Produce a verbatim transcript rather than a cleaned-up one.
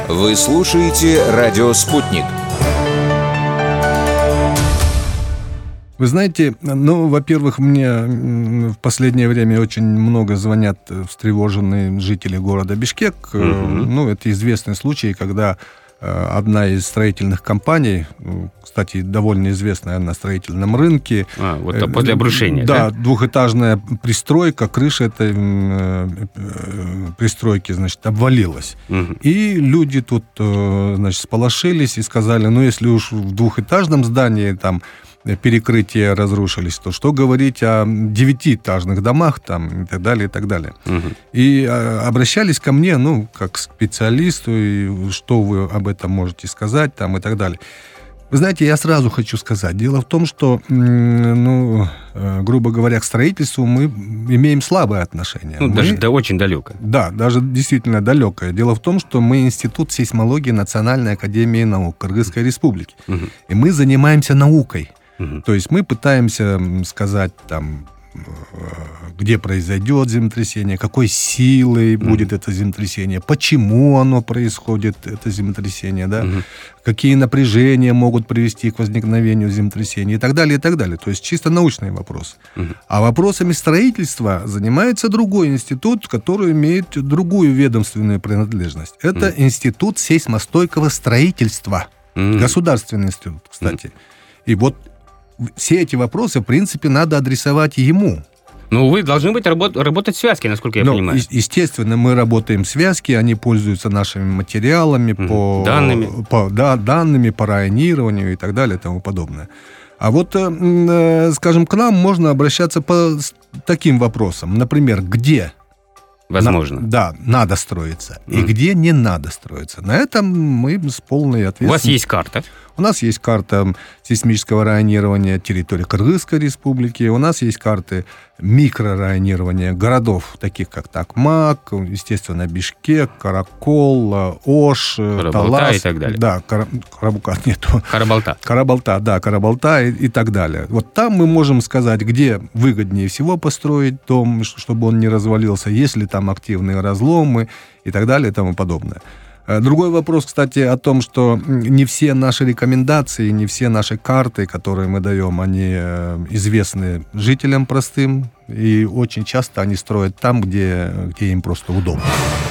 Вы слушаете «Радио Спутник». Вы знаете, ну, во-первых, мне в последнее время очень много звонят встревоженные жители города Бишкек. Mm-hmm. Ну, это известный случай, когда одна из строительных компаний, кстати, довольно известная на строительном рынке. А, вот после обрушения, да? Да, двухэтажная пристройка, крыша этой пристройки, значит, обвалилась. Угу. И люди тут, значит, сполошились и сказали, ну, если уж в двухэтажном здании там перекрытия разрушились, то что говорить о девятиэтажных домах там, и так далее, и так далее. Угу. И а, обращались ко мне, ну, как к специалисту, и что вы об этом можете сказать, там, и так далее. Вы знаете, я сразу хочу сказать, дело в том, что, ну, грубо говоря, к строительству мы имеем слабое отношение. Ну, мы, даже да, очень далекое. Да, даже действительно далекое. Дело в том, что мы Институт сейсмологии Национальной академии наук Кыргызской республики. Угу. И мы занимаемся наукой. Угу. То есть мы пытаемся сказать, там, где произойдет землетрясение, какой силой угу. будет это землетрясение, почему оно происходит, это землетрясение, да, угу. какие напряжения могут привести к возникновению землетрясения и так далее, и так далее. То есть чисто научный вопрос. Угу. А вопросами строительства занимается другой институт, который имеет другую ведомственную принадлежность. Это угу. Институт сейсмостойкого строительства. Угу. Государственный институт, кстати. Угу. И вот все эти вопросы, в принципе, надо адресовать ему. Ну, вы должны быть работ- работать в связке, насколько я Но, понимаю. Е- естественно, мы работаем в связке, они пользуются нашими материалами, mm-hmm. по, данными. По, да, данными по районированию и так далее и тому подобное. А вот, э, скажем, к нам можно обращаться по таким вопросам. Например, где? Возможно. На, да, надо строиться. Mm. И где не надо строиться. На этом мы с полной ответственностью. У вас есть карта? У нас есть карта сейсмического районирования территории Кыргызской республики. У нас есть карты микрорайонирования городов, таких как Такмак, естественно, Бишкек, Каракол, Ош, Карабалта Талас. И так далее. Да, Кара... Карабука нету. Карабалта. Карабалта, да, Карабалта и, и так далее. Вот там мы можем сказать, где выгоднее всего построить дом, чтобы он не развалился, есть ли там активные разломы и так далее и тому подобное. Другой вопрос, кстати, о том, что не все наши рекомендации, не все наши карты, которые мы даем, они известны жителям простым, и очень часто они строят там, где, где им просто удобно.